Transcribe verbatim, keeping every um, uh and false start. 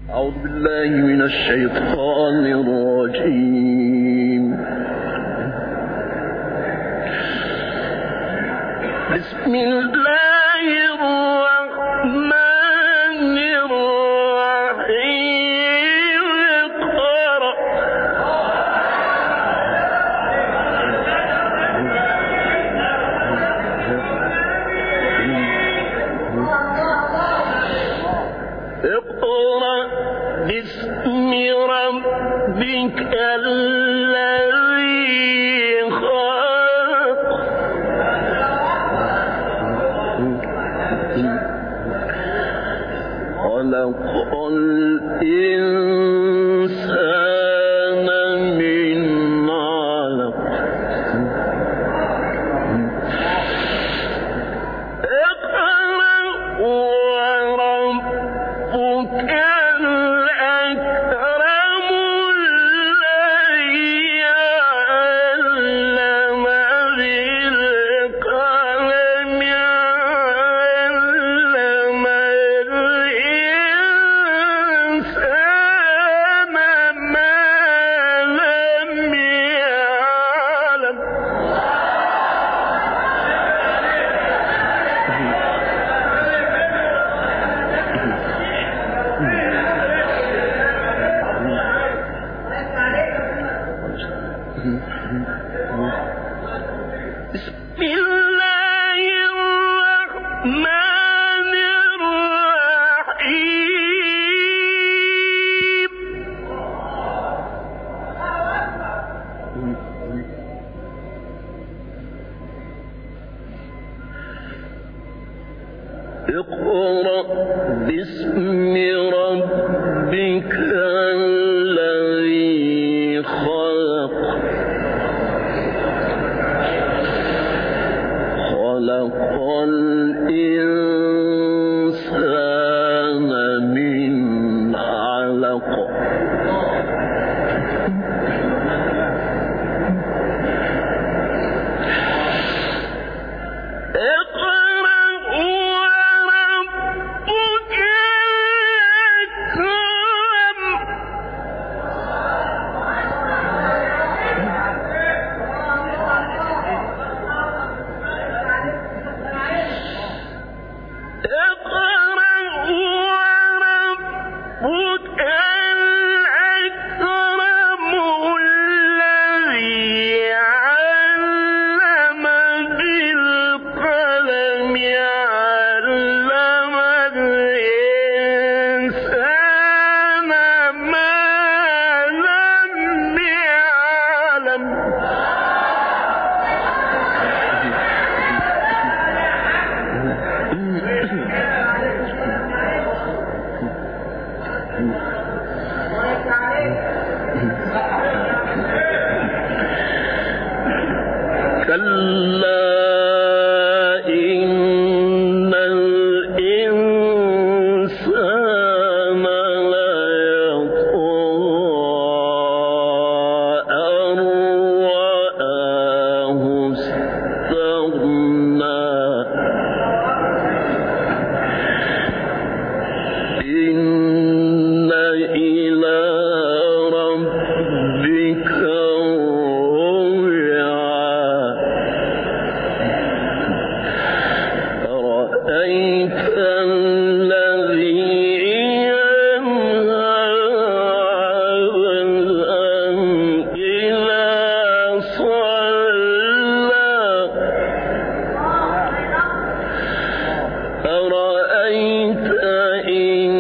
أعوذ بالله من الشيطان الرجيم. بسم الله الرحمن الرحيم. اقرأ اقرأ باسم ربك الذي خلق خلق الإنسان من علق اقرأ وربك الأكرم الذي علم بالقلم علم الإنسان ما لم يعلم. بسم الله الرحمن الرحيم. اقرأ باسم ربك الذي خلق خلق الإنسان من علق اقرأ وربك الأكرم اقرأ وربك الأكرم الذي علم بالقلم علم الإنسان ما لم يعلم. كلا إن الإنسان ليطغى أن رآه استغنى إن إلى ربك الرجعى. أرأيت الذي ينهى عبدا إذا صلى أرأيت إن